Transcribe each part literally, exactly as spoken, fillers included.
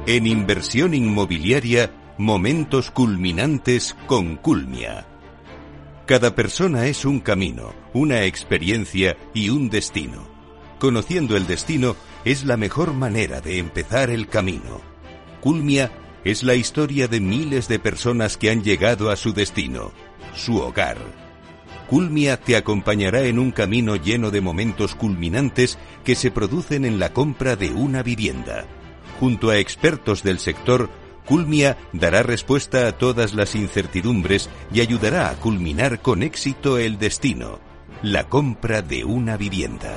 En inversión inmobiliaria, momentos culminantes con Culmia. Cada persona es un camino, una experiencia y un destino. Conociendo el destino es la mejor manera de empezar el camino. Culmia es la historia de miles de personas que han llegado a su destino, su hogar. Culmia te acompañará en un camino lleno de momentos culminantes que se producen en la compra de una vivienda. Junto a expertos del sector, Culmia dará respuesta a todas las incertidumbres y ayudará a culminar con éxito el destino, la compra de una vivienda.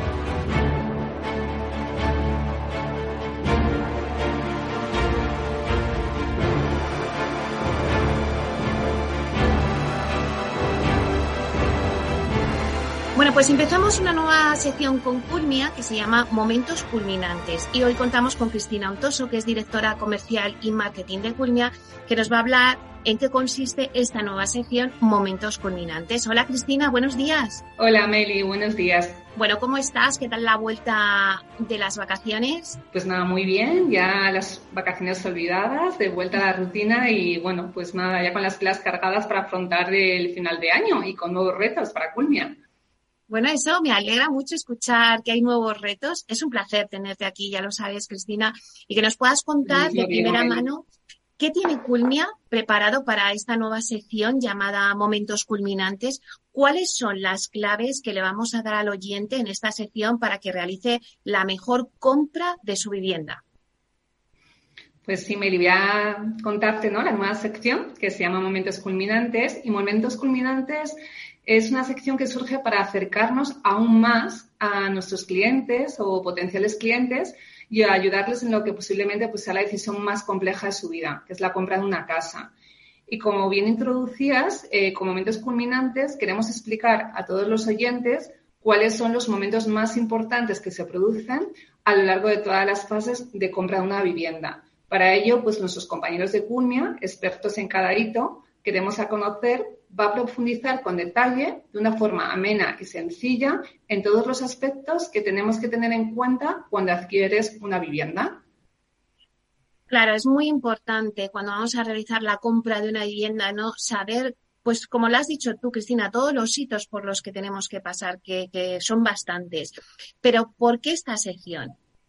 Bueno, pues empezamos una nueva sección con Culmia que se llama Momentos Culminantes y hoy contamos con Cristina Untoso, que es directora comercial y marketing de Culmia, que nos va a hablar en qué consiste esta nueva sección Momentos Culminantes. Hola Cristina, buenos días. Hola Meli, buenos días. Bueno, ¿cómo estás? ¿Qué tal la vuelta de las vacaciones? Pues nada, muy bien, ya las vacaciones olvidadas, de vuelta a la rutina y bueno, pues nada, ya con las pilas cargadas para afrontar el final de año y con nuevos retos para Culmia. Bueno, eso me alegra mucho escuchar que hay nuevos retos. Es un placer tenerte aquí, ya lo sabes, Cristina, y que nos puedas contar de primera mano qué tiene Culmia preparado para esta nueva sección llamada Momentos Culminantes. ¿Cuáles son las claves que le vamos a dar al oyente en esta sección para que realice la mejor compra de su vivienda? Pues sí, Meli, voy a contarte, ¿no?, la nueva sección que se llama Momentos Culminantes. Y Momentos Culminantes es una sección que surge para acercarnos aún más a nuestros clientes o potenciales clientes y a ayudarles en lo que posiblemente pues, sea la decisión más compleja de su vida, que es la compra de una casa. Y como bien introducías, eh, con Momentos Culminantes queremos explicar a todos los oyentes cuáles son los momentos más importantes que se producen a lo largo de todas las fases de compra de una vivienda. Para ello, pues nuestros compañeros de Culmia, expertos en cada hito, queremos a conocer, va a profundizar con detalle, de una forma amena y sencilla, en todos los aspectos que tenemos que tener en cuenta cuando adquieres una vivienda. Claro, es muy importante cuando vamos a realizar la compra de una vivienda, ¿no?, saber, pues como lo has dicho tú, Cristina, todos los hitos por los que tenemos que pasar, que, que son bastantes. Pero, ¿por qué esta sección?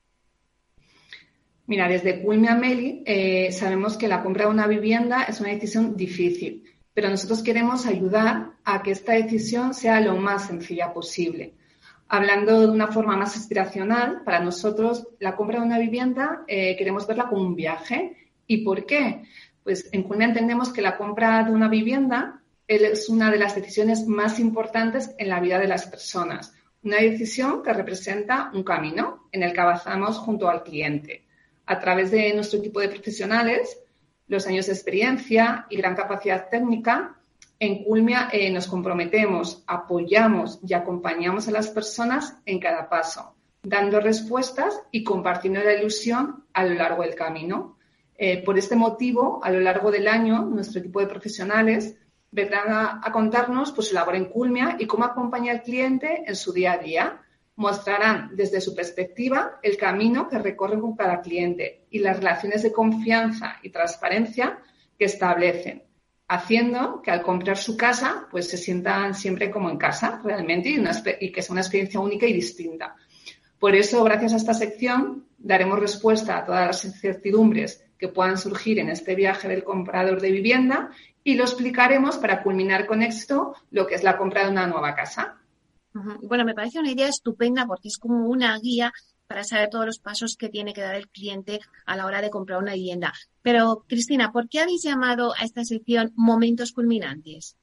Mira, desde Culmia, Meli, eh, sabemos que la compra de una vivienda es una decisión difícil, pero nosotros queremos ayudar a que esta decisión sea lo más sencilla posible. Hablando de una forma más aspiracional, para nosotros la compra de una vivienda eh, queremos verla como un viaje. ¿Y por qué? Pues en Culmia entendemos que la compra de una vivienda es una de las decisiones más importantes en la vida de las personas. Una decisión que representa un camino en el que avanzamos junto al cliente. A través de nuestro equipo de profesionales, los años de experiencia y gran capacidad técnica, en Culmia eh, nos comprometemos, apoyamos y acompañamos a las personas en cada paso, dando respuestas y compartiendo la ilusión a lo largo del camino. Eh, por este motivo, a lo largo del año, nuestro equipo de profesionales vendrán a, a contarnos pues, su labor en Culmia y cómo acompaña al cliente en su día a día. Mostrarán desde su perspectiva el camino que recorren con cada cliente y las relaciones de confianza y transparencia que establecen, haciendo que al comprar su casa pues se sientan siempre como en casa realmente y, una, y que sea una experiencia única y distinta. Por eso, gracias a esta sección, daremos respuesta a todas las incertidumbres que puedan surgir en este viaje del comprador de vivienda y lo explicaremos para culminar con éxito lo que es la compra de una nueva casa. Bueno, me parece una idea estupenda porque es como una guía para saber todos los pasos que tiene que dar el cliente a la hora de comprar una vivienda. Pero, Cristina, ¿por qué habéis llamado a esta sección Momentos Culminantes?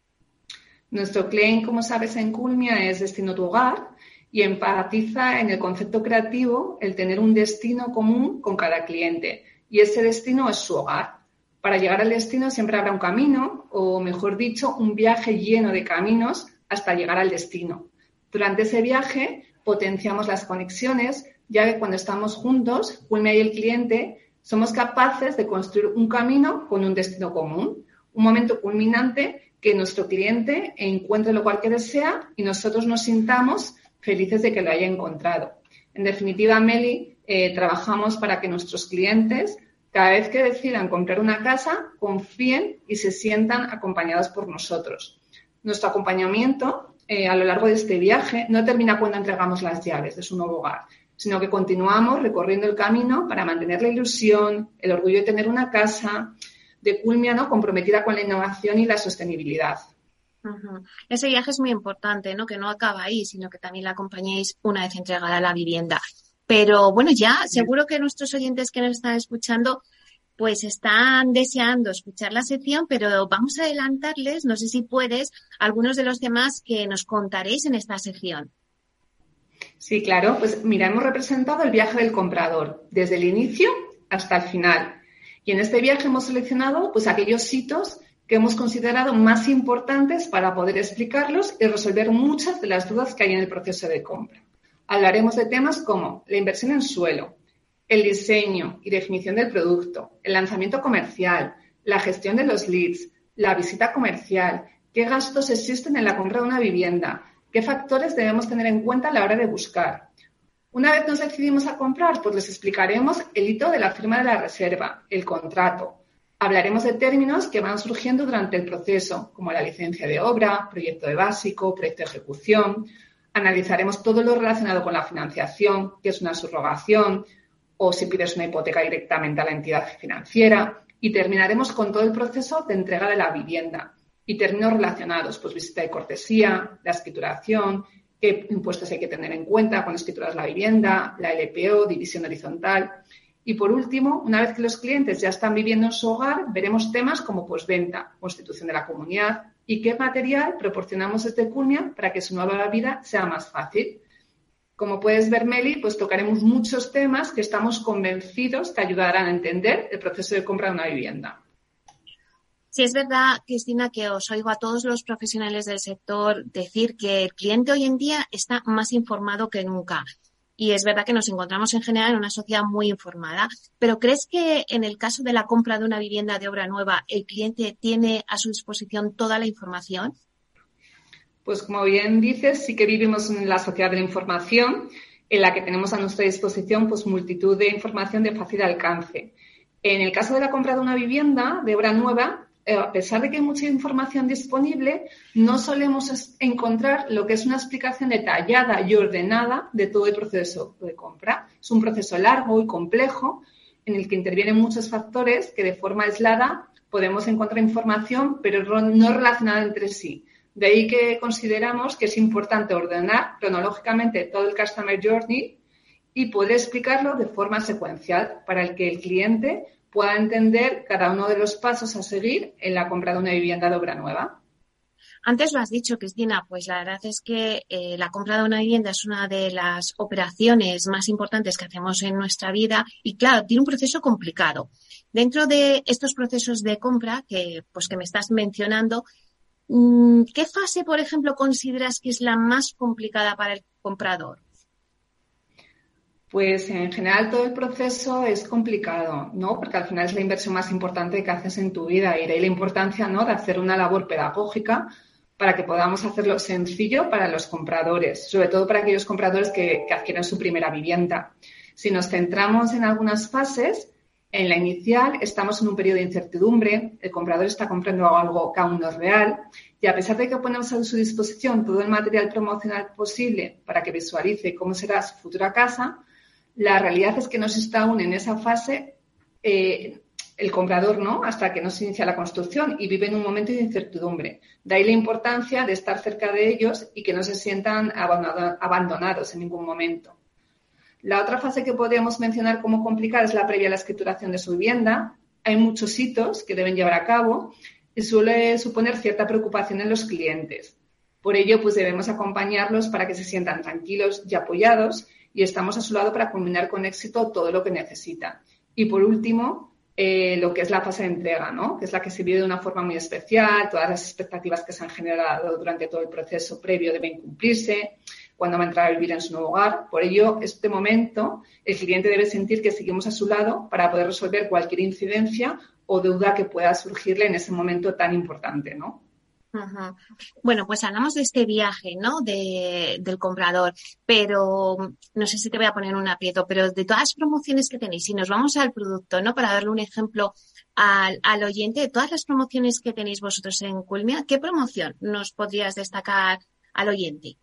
Nuestro claim, como sabes, en Culmia es Destino tu Hogar y empatiza en el concepto creativo el tener un destino común con cada cliente. Y ese destino es su hogar. Para llegar al destino siempre habrá un camino, o mejor dicho, un viaje lleno de caminos hasta llegar al destino. Durante ese viaje potenciamos las conexiones, ya que cuando estamos juntos, Culmia y el cliente, somos capaces de construir un camino con un destino común, un momento culminante que nuestro cliente encuentre lo cual que desea y nosotros nos sintamos felices de que lo haya encontrado. En definitiva, Meli, eh, trabajamos para que nuestros clientes, cada vez que decidan comprar una casa, confíen y se sientan acompañados por nosotros. Nuestro acompañamiento eh, a lo largo de este viaje no termina cuando entregamos las llaves de su nuevo hogar, sino que continuamos recorriendo el camino para mantener la ilusión, el orgullo de tener una casa, de Culmia, ¿no?, comprometida con la innovación y la sostenibilidad. Uh-huh. Ese viaje es muy importante, ¿no?, que no acaba ahí, sino que también la acompañéis una vez entregada la vivienda. Pero bueno, ya seguro que nuestros oyentes que nos están escuchando pues están deseando escuchar la sección, pero vamos a adelantarles, no sé si puedes, algunos de los temas que nos contaréis en esta sección. Sí, claro. Pues mira, hemos representado el viaje del comprador, desde el inicio hasta el final. Y en este viaje hemos seleccionado pues aquellos hitos que hemos considerado más importantes para poder explicarlos y resolver muchas de las dudas que hay en el proceso de compra. Hablaremos de temas como la inversión en suelo, el diseño y definición del producto, el lanzamiento comercial, la gestión de los leads, la visita comercial, qué gastos existen en la compra de una vivienda, qué factores debemos tener en cuenta a la hora de buscar. Una vez nos decidimos a comprar, pues les explicaremos el hito de la firma de la reserva, el contrato. Hablaremos de términos que van surgiendo durante el proceso, como la licencia de obra, proyecto de básico, proyecto de ejecución. Analizaremos todo lo relacionado con la financiación, que es una subrogación, o si pides una hipoteca directamente a la entidad financiera, y terminaremos con todo el proceso de entrega de la vivienda y términos relacionados, pues visita de cortesía, la escrituración, qué impuestos hay que tener en cuenta cuando escrituras la vivienda, la L P O, división horizontal. Y por último, una vez que los clientes ya están viviendo en su hogar, veremos temas como postventa, constitución de la comunidad y qué material proporcionamos desde Culmia para que su nueva vida sea más fácil. Como puedes ver, Meli, pues tocaremos muchos temas que estamos convencidos que ayudarán a entender el proceso de compra de una vivienda. Sí, es verdad, Cristina, que os oigo a todos los profesionales del sector decir que el cliente hoy en día está más informado que nunca. Y es verdad que nos encontramos en general en una sociedad muy informada. Pero ¿crees que en el caso de la compra de una vivienda de obra nueva, el cliente tiene a su disposición toda la información? Pues como bien dices, sí que vivimos en la sociedad de la información, en la que tenemos a nuestra disposición pues multitud de información de fácil alcance. En el caso de la compra de una vivienda de obra nueva, eh, a pesar de que hay mucha información disponible, no solemos encontrar lo que es una explicación detallada y ordenada de todo el proceso de compra. Es un proceso largo y complejo en el que intervienen muchos factores que de forma aislada podemos encontrar información, pero no relacionada entre sí. De ahí que consideramos que es importante ordenar cronológicamente todo el Customer Journey y poder explicarlo de forma secuencial para el que el cliente pueda entender cada uno de los pasos a seguir en la compra de una vivienda de obra nueva. Antes lo has dicho, Cristina, pues la verdad es que eh, la compra de una vivienda es una de las operaciones más importantes que hacemos en nuestra vida y, claro, tiene un proceso complicado. Dentro de estos procesos de compra que, pues, que me estás mencionando, ¿qué fase, por ejemplo, consideras que es la más complicada para el comprador? Pues en general todo el proceso es complicado, ¿no? Porque al final es la inversión más importante que haces en tu vida y de ahí la importancia, ¿no?, de hacer una labor pedagógica para que podamos hacerlo sencillo para los compradores, sobre todo para aquellos compradores que, que adquieren su primera vivienda. Si nos centramos en algunas fases, en la inicial estamos en un periodo de incertidumbre, el comprador está comprando algo que aún no es real y a pesar de que ponemos a su disposición todo el material promocional posible para que visualice cómo será su futura casa, la realidad es que no se está aún en esa fase eh, el comprador, ¿no?, hasta que no se inicia la construcción y vive en un momento de incertidumbre. De ahí la importancia de estar cerca de ellos y que no se sientan abandonados en ningún momento. La otra fase que podríamos mencionar como complicada es la previa a la escrituración de su vivienda. Hay muchos hitos que deben llevar a cabo y suele suponer cierta preocupación en los clientes. Por ello, pues debemos acompañarlos para que se sientan tranquilos y apoyados y estamos a su lado para culminar con éxito todo lo que necesitan. Y por último, eh, lo que es la fase de entrega, ¿no?, que es la que se vive de una forma muy especial, todas las expectativas que se han generado durante todo el proceso previo deben cumplirse, cuando va a entrar a vivir en su nuevo hogar. Por ello, este momento, el cliente debe sentir que seguimos a su lado para poder resolver cualquier incidencia o duda que pueda surgirle en ese momento tan importante, ¿no? Uh-huh. Bueno, pues hablamos de este viaje, ¿no? De, del comprador, pero no sé si te voy a poner un aprieto, pero de todas las promociones que tenéis, si nos vamos al producto, ¿no? Para darle un ejemplo al, al oyente, de todas las promociones que tenéis vosotros en Culmia, ¿qué promoción nos podrías destacar al oyente?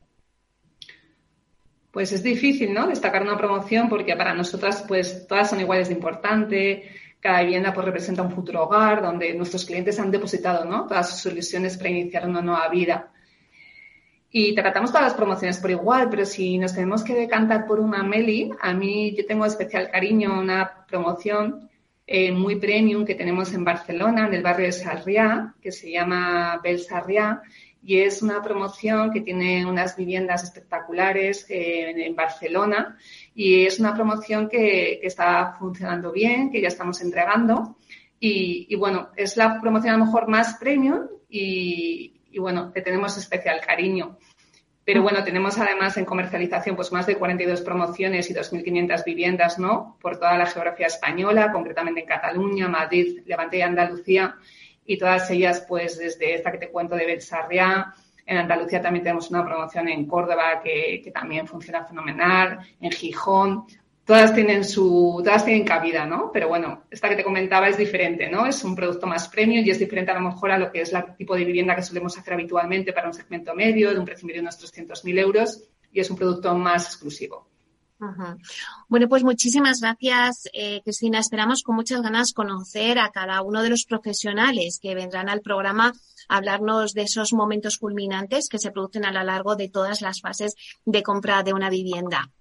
Pues es difícil, ¿no? Destacar una promoción porque para nosotras, pues, todas son iguales de importante. Cada vivienda pues representa un futuro hogar donde nuestros clientes han depositado, ¿no? Todas sus ilusiones para iniciar una nueva vida. Y tratamos todas las promociones por igual, pero si nos tenemos que decantar por una, Meli, a mí yo tengo especial cariño a una promoción eh, muy premium que tenemos en Barcelona, en el barrio de Sarriá, que se llama Bel Sarriá, y es una promoción que tiene unas viviendas espectaculares eh, en, en Barcelona. Y es una promoción que, que está funcionando bien, que ya estamos entregando. Y, y bueno, es la promoción a lo mejor más premium y, y bueno, le tenemos especial cariño. Pero bueno, tenemos además en comercialización pues más de cuarenta y dos promociones y dos mil quinientas viviendas, ¿no? Por toda la geografía española, concretamente en Cataluña, Madrid, Levante y Andalucía. Y todas ellas pues desde esta que te cuento de Bel Sarriá. En Andalucía también tenemos una promoción en Córdoba que, que también funciona fenomenal, en Gijón. Todas tienen su, todas tienen cabida, ¿no? Pero bueno, esta que te comentaba es diferente, ¿no? Es un producto más premium y es diferente a lo mejor a lo que es el tipo de vivienda que solemos hacer habitualmente para un segmento medio, de un precio medio de unos trescientos mil euros, y es un producto más exclusivo. Uh-huh. Bueno, pues muchísimas gracias, eh, Cristina. Esperamos con muchas ganas conocer a cada uno de los profesionales que vendrán al programa a hablarnos de esos momentos culminantes que se producen a lo largo de todas las fases de compra de una vivienda.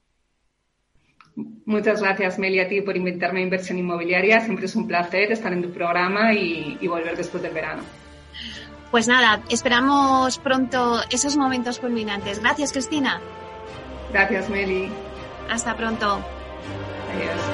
Muchas gracias, Meli, a ti por invitarme a Inversión Inmobiliaria. Siempre es un placer estar en tu programa y, y volver después del verano. Pues nada, esperamos pronto esos momentos culminantes. Gracias, Cristina. Gracias, Meli. Hasta pronto. Adiós.